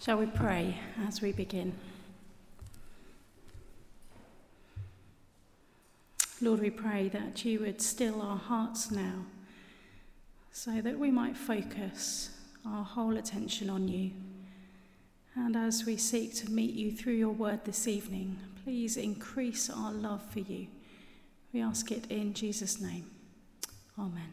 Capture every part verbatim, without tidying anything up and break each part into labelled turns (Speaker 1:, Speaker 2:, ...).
Speaker 1: Shall we pray as we begin? Lord, we pray that you would still our hearts now, so that we might focus our whole attention on you. And as we seek to meet you through your word this evening, please increase our love for you. We ask it in Jesus' name. Amen.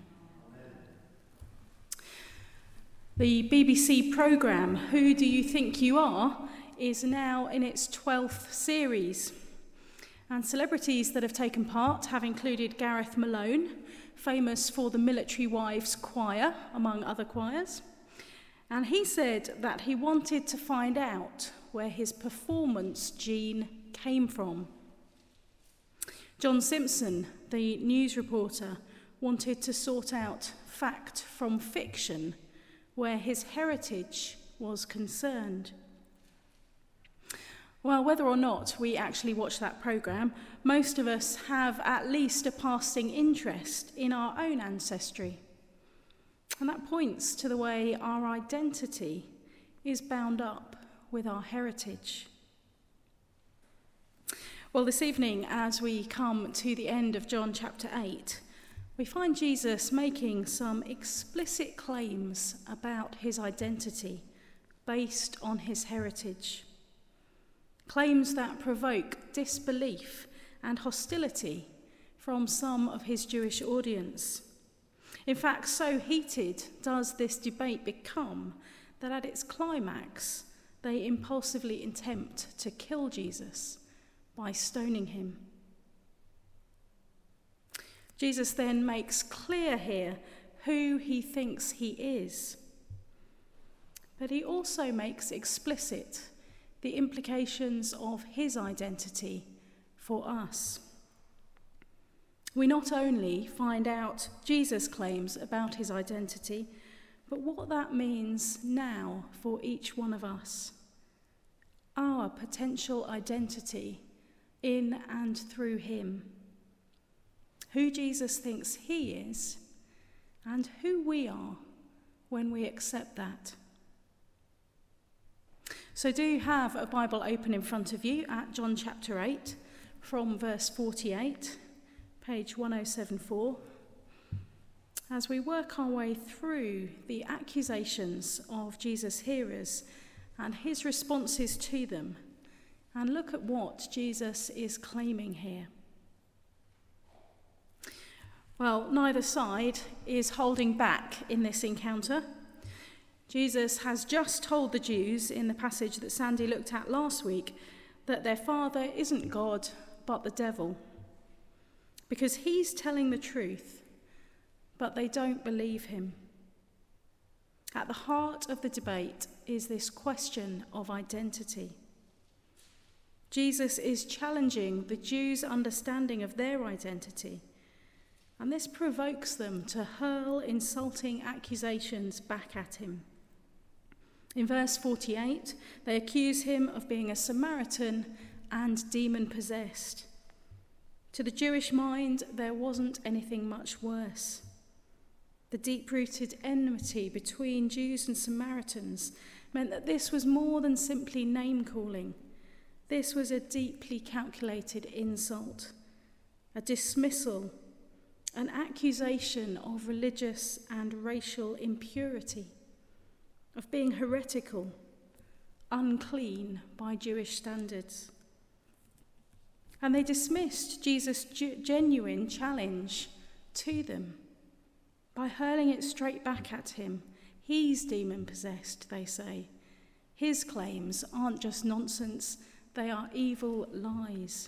Speaker 1: The B B C programme, Who Do You Think You Are?, is now in its twelfth series. And celebrities that have taken part have included Gareth Malone, famous for the Military Wives Choir, among other choirs. And he said that he wanted to find out where his performance gene came from. John Simpson, the news reporter, wanted to sort out fact from fiction where his heritage was concerned. Well, whether or not we actually watch that programme, most of us have at least a passing interest in our own ancestry. And that points to the way our identity is bound up with our heritage. Well, this evening, as we come to the end of John chapter eight, we find Jesus making some explicit claims about his identity based on his heritage. Claims that provoke disbelief and hostility from some of his Jewish audience. In fact, so heated does this debate become that at its climax, they impulsively attempt to kill Jesus by stoning him. Jesus then makes clear here who he thinks he is. But he also makes explicit the implications of his identity for us. We not only find out Jesus' claims about his identity, but what that means now for each one of us. Our potential identity in and through him. Who Jesus thinks he is, and who we are when we accept that. So do have a Bible open in front of you at John chapter eight, from verse forty-eight, page one oh seven four, as we work our way through the accusations of Jesus' hearers and his responses to them, and look at what Jesus is claiming here. Well, neither side is holding back in this encounter. Jesus has just told the Jews in the passage that Sandy looked at last week that their father isn't God, but the devil. Because he's telling the truth, but they don't believe him. At the heart of the debate is this question of identity. Jesus is challenging the Jews' understanding of their identity. And this provokes them to hurl insulting accusations back at him. In verse forty-eight, they accuse him of being a Samaritan and demon-possessed. To the Jewish mind, there wasn't anything much worse. The deep-rooted enmity between Jews and Samaritans meant that this was more than simply name-calling. This was a deeply calculated insult, a dismissal, an accusation of religious and racial impurity, of being heretical, unclean by Jewish standards. And they dismissed Jesus' genuine challenge to them by hurling it straight back at him. He's demon-possessed, they say. His claims aren't just nonsense, they are evil lies.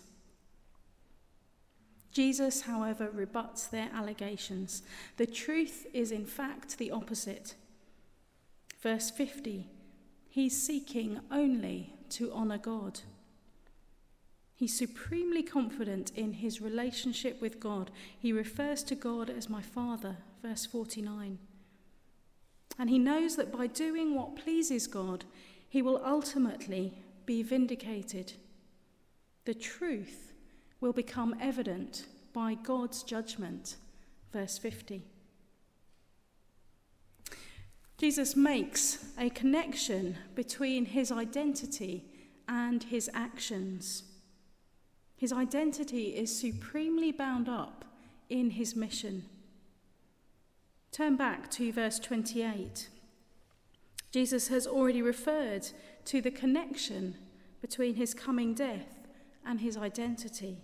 Speaker 1: Jesus, however, rebuts their allegations. The truth is, in fact, the opposite. Verse fifty, he's seeking only to honour God. He's supremely confident in his relationship with God. He refers to God as my Father, verse forty-nine. And he knows that by doing what pleases God, he will ultimately be vindicated. The truth will become evident by God's judgment, verse fifty. Jesus makes a connection between his identity and his actions. His identity is supremely bound up in his mission. Turn back to verse twenty-eight. Jesus has already referred to the connection between his coming death and his identity.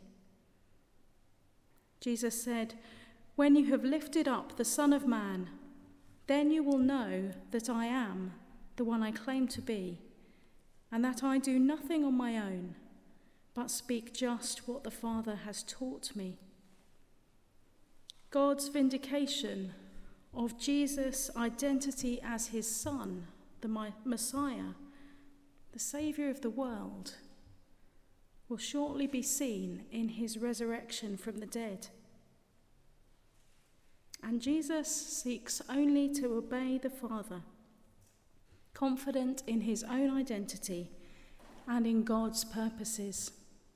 Speaker 1: Jesus said, "When you have lifted up the Son of Man, then you will know that I am the one I claim to be, and that I do nothing on my own, but speak just what the Father has taught me." God's vindication of Jesus' identity as his Son, the Messiah, the Saviour of the world, will shortly be seen in his resurrection from the dead. And Jesus seeks only to obey the Father, confident in his own identity and in God's purposes.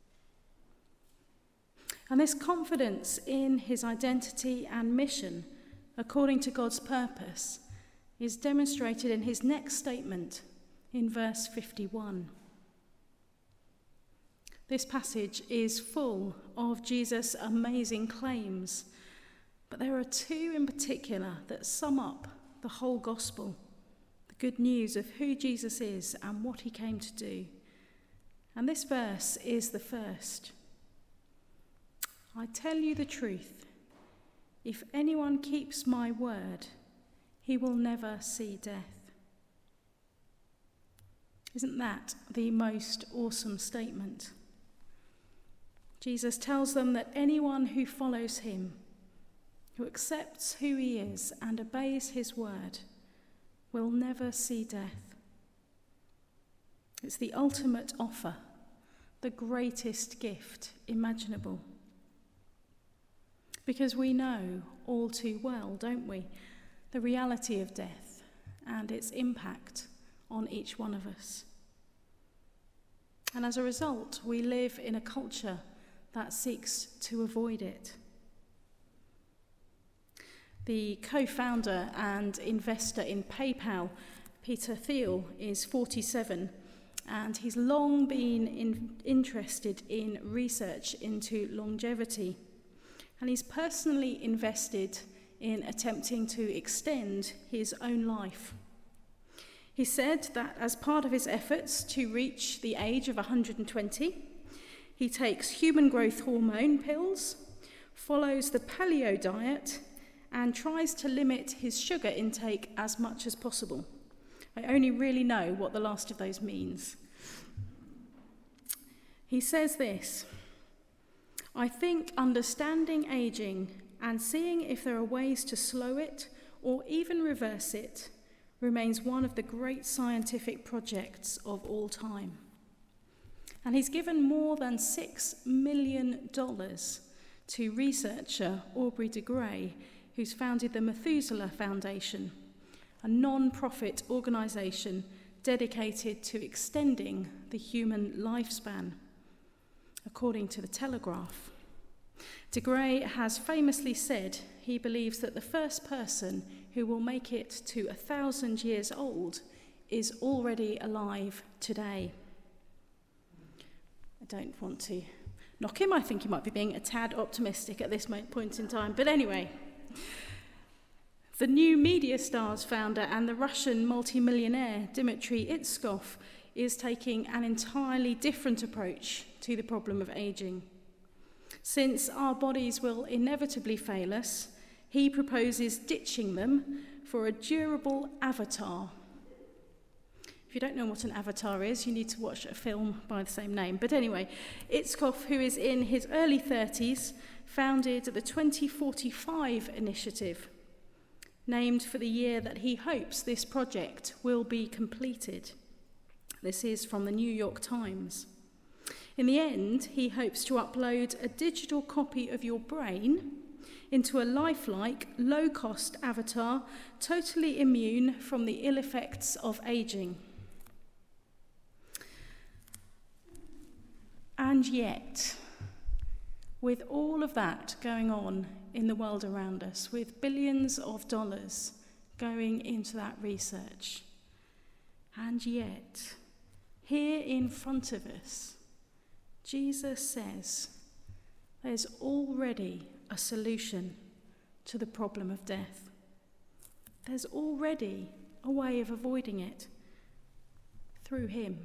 Speaker 1: And this confidence in his identity and mission, according to God's purpose, is demonstrated in his next statement in verse fifty-one. This passage is full of Jesus' amazing claims, but there are two in particular that sum up the whole gospel, the good news of who Jesus is and what he came to do. And this verse is the first. "I tell you the truth, if anyone keeps my word, he will never see death." Isn't that the most awesome statement? Jesus tells them that anyone who follows him, who accepts who he is and obeys his word, will never see death. It's the ultimate offer, the greatest gift imaginable. Because we know all too well, don't we, the reality of death and its impact on each one of us. And as a result, we live in a culture that seeks to avoid it. The co-founder and investor in PayPal, Peter Thiel, is forty-seven, and he's long been in, interested in research into longevity. And he's personally invested in attempting to extend his own life. He said that as part of his efforts to reach the age of one hundred twenty, he takes human growth hormone pills, follows the paleo diet, and tries to limit his sugar intake as much as possible. I only really know what the last of those means. He says this: "I think understanding aging and seeing if there are ways to slow it or even reverse it remains one of the great scientific projects of all time." And he's given more than six million dollars to researcher Aubrey de Grey, who's founded the Methuselah Foundation, a non-profit organisation dedicated to extending the human lifespan, according to the Telegraph. De Grey has famously said he believes that the first person who will make it to a thousand years old is already alive today. I don't want to knock him. I think he might be being a tad optimistic at this point in time. But anyway, the new MediaStars founder and the Russian multimillionaire Dmitry Itskov is taking an entirely different approach to the problem of aging. Since our bodies will inevitably fail us, he proposes ditching them for a durable avatar. If you don't know what an avatar is, you need to watch a film by the same name. But anyway, Itskov, who is in his early thirties, founded the twenty forty-five initiative, named for the year that he hopes this project will be completed. This is from the New York Times. In the end, he hopes to upload a digital copy of your brain into a lifelike, low-cost avatar, totally immune from the ill effects of aging. And yet, with all of that going on in the world around us, with billions of dollars going into that research. And yet, here in front of us, Jesus says there's already a solution to the problem of death. There's already a way of avoiding it through him.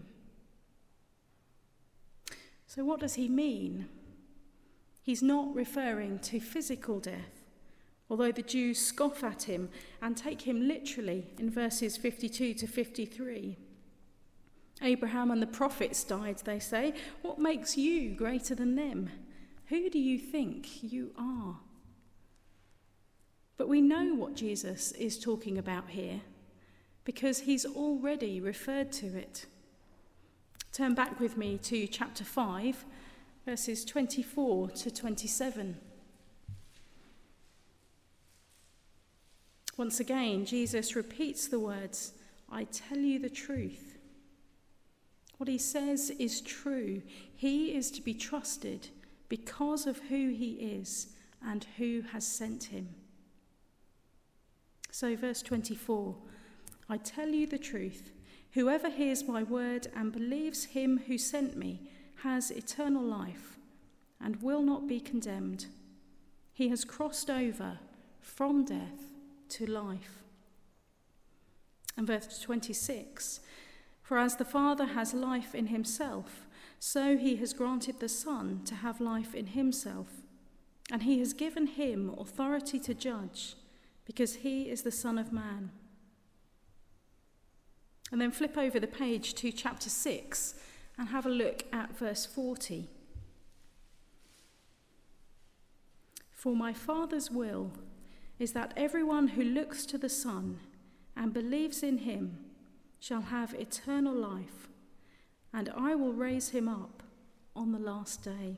Speaker 1: So what does he mean? He's not referring to physical death, although the Jews scoff at him and take him literally in verses fifty-two to fifty-three. Abraham and the prophets died, they say. What makes you greater than them? Who do you think you are? But we know what Jesus is talking about here because he's already referred to it. Turn back with me to chapter five, verses twenty-four to twenty-seven. Once again, Jesus repeats the words, "I tell you the truth." What he says is true. He is to be trusted because of who he is and who has sent him. So verse twenty-four, "I tell you the truth. Whoever hears my word and believes him who sent me has eternal life and will not be condemned. He has crossed over from death to life." And verse twenty-six, "For as the Father has life in himself, so he has granted the Son to have life in himself, and he has given him authority to judge, because he is the Son of Man." And then flip over the page to chapter six and have a look at verse forty. "For my Father's will is that everyone who looks to the Son and believes in him shall have eternal life, and I will raise him up on the last day."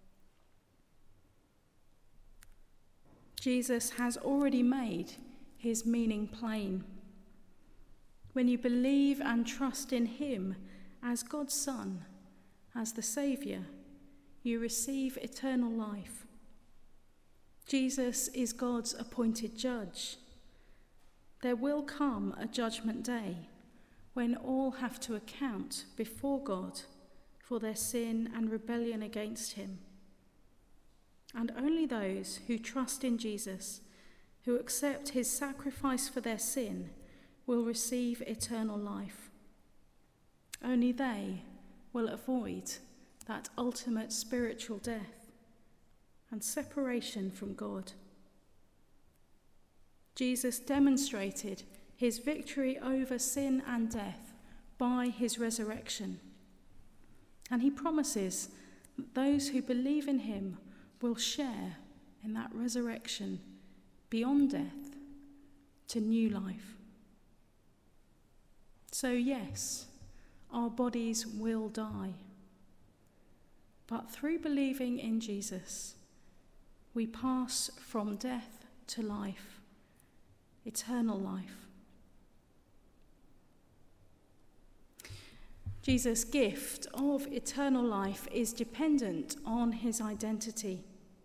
Speaker 1: Jesus has already made his meaning plain. When you believe and trust in him as God's Son, as the Saviour, you receive eternal life. Jesus is God's appointed judge. There will come a judgment day when all have to account before God for their sin and rebellion against him. And only those who trust in Jesus, who accept his sacrifice for their sin, will receive eternal life. Only they will avoid that ultimate spiritual death and separation from God. Jesus demonstrated his victory over sin and death by his resurrection. And he promises that those who believe in him will share in that resurrection beyond death to new life. So yes, our bodies will die. But through believing in Jesus, we pass from death to life, eternal life. Jesus' gift of eternal life is dependent on his identity.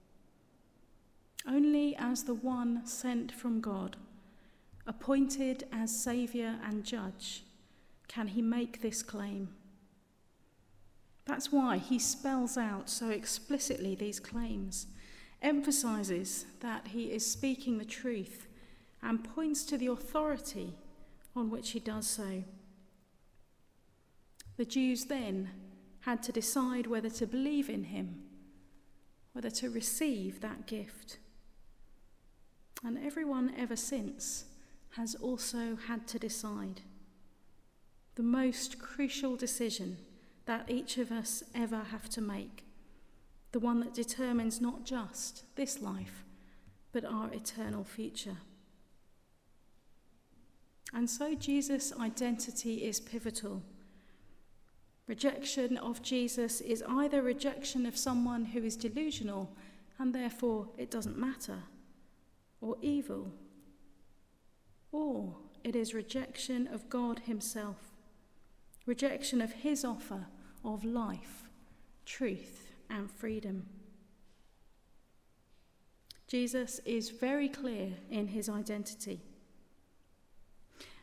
Speaker 1: Only as the one sent from God, appointed as Saviour and Judge, can he make this claim. That's why he spells out so explicitly these claims, emphasises that he is speaking the truth, and points to the authority on which he does so. The Jews then had to decide whether to believe in him, whether to receive that gift. And everyone ever since has also had to decide. The most crucial decision that each of us ever have to make, the one that determines not just this life, but our eternal future. And so Jesus' identity is pivotal. Rejection of Jesus is either rejection of someone who is delusional and therefore it doesn't matter, or evil, or it is rejection of God himself, rejection of his offer of life, truth, and freedom. Jesus is very clear in his identity.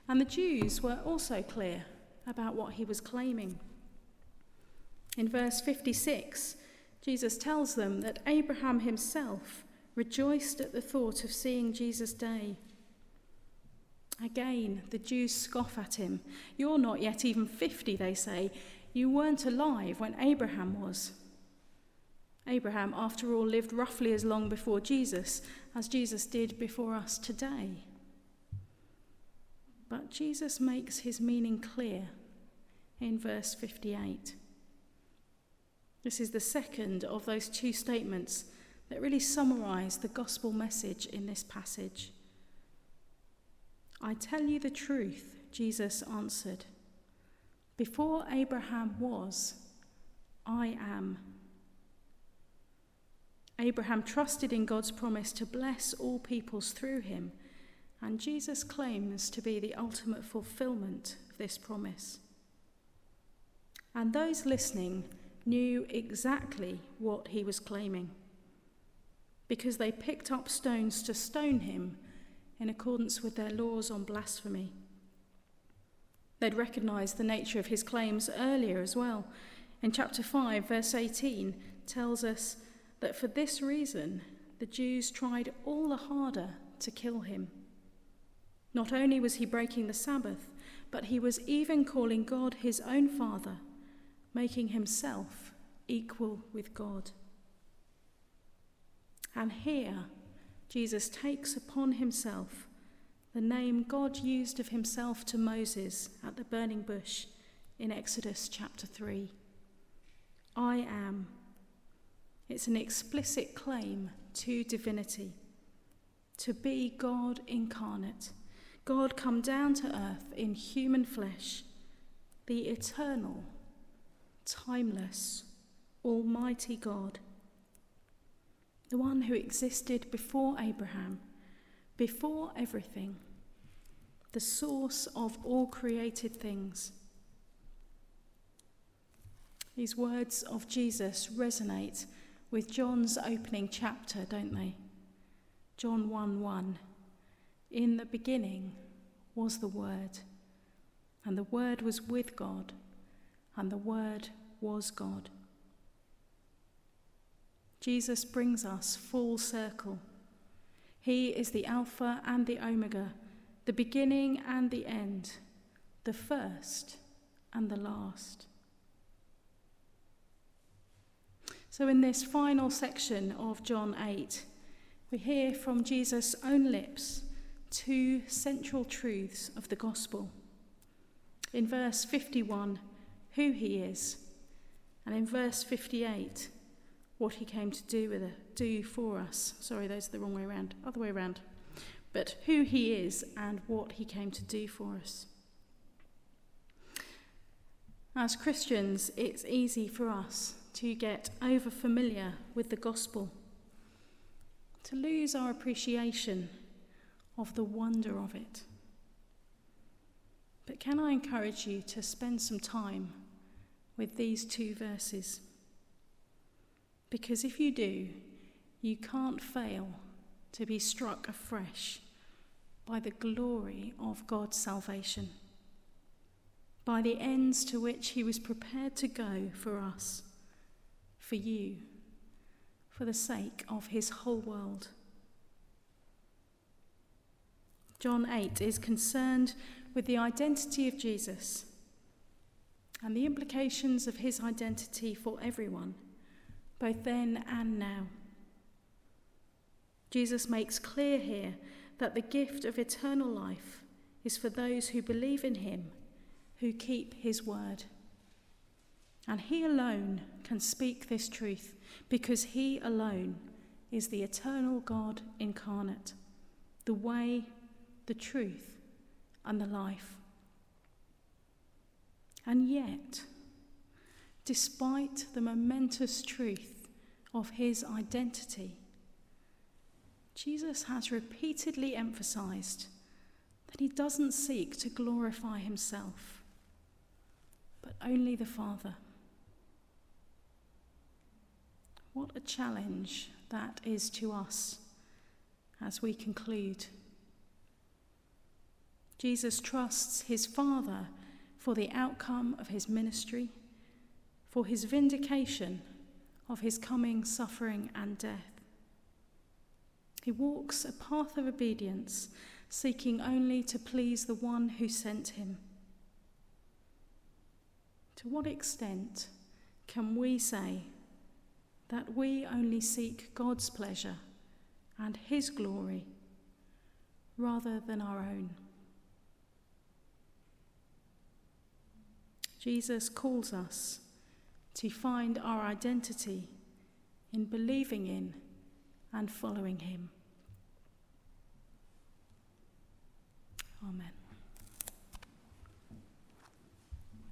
Speaker 1: And the Jews were also clear about what he was claiming. In verse fifty-six, Jesus tells them that Abraham himself rejoiced at the thought of seeing Jesus' day. Again, the Jews scoff at him. You're not yet even fifty, they say. You weren't alive when Abraham was. Abraham, after all, lived roughly as long before Jesus as Jesus did before us today. But Jesus makes his meaning clear in verse fifty-eight. This is the second of those two statements that really summarise the gospel message in this passage. I tell you the truth, Jesus answered. Before Abraham was, I am. Abraham trusted in God's promise to bless all peoples through him, and Jesus claims to be the ultimate fulfilment of this promise. And those listening knew exactly what he was claiming, because they picked up stones to stone him in accordance with their laws on blasphemy. They'd recognised the nature of his claims earlier as well. In chapter five, verse eighteen, tells us that for this reason the Jews tried all the harder to kill him. Not only was he breaking the Sabbath, but he was even calling God his own Father, making himself equal with God. And here, Jesus takes upon himself the name God used of himself to Moses at the burning bush in Exodus chapter three. I am. It's an explicit claim to divinity, to be God incarnate, God come down to earth in human flesh, the eternal, timeless, almighty God, the one who existed before Abraham, before everything, the source of all created things. These words of Jesus resonate with John's opening chapter, don't they? John one one. In the beginning was the Word, and the Word was with God, and the Word was God. Jesus brings us full circle. He is the Alpha and the Omega, the beginning and the end, the first and the last. So in this final section of John eight, we hear from Jesus' own lips two central truths of the gospel. In verse fifty-one, who he is, and in verse fifty-eight, what he came to do with it, do for us. Sorry, those are the wrong way around, other way around. But who he is and what he came to do for us. As Christians, it's easy for us to get over familiar with the gospel, to lose our appreciation of the wonder of it. But can I encourage you to spend some time with these two verses? Because if you do, you can't fail to be struck afresh by the glory of God's salvation, by the ends to which he was prepared to go for us, for you, for the sake of his whole world. John eight is concerned with the identity of Jesus and the implications of his identity for everyone, both then and now. Jesus makes clear here that the gift of eternal life is for those who believe in him, who keep his word. And he alone can speak this truth, because he alone is the eternal God incarnate, the way, the truth, and the life. And yet, despite the momentous truth of his identity, Jesus has repeatedly emphasized that he doesn't seek to glorify himself, but only the Father. What a challenge that is to us as we conclude. Jesus trusts his Father for the outcome of his ministry, for his vindication of his coming suffering and death. He walks a path of obedience, seeking only to please the one who sent him. To what extent can we say that we only seek God's pleasure and his glory rather than our own? Jesus calls us to find our identity in believing in and following him. Amen.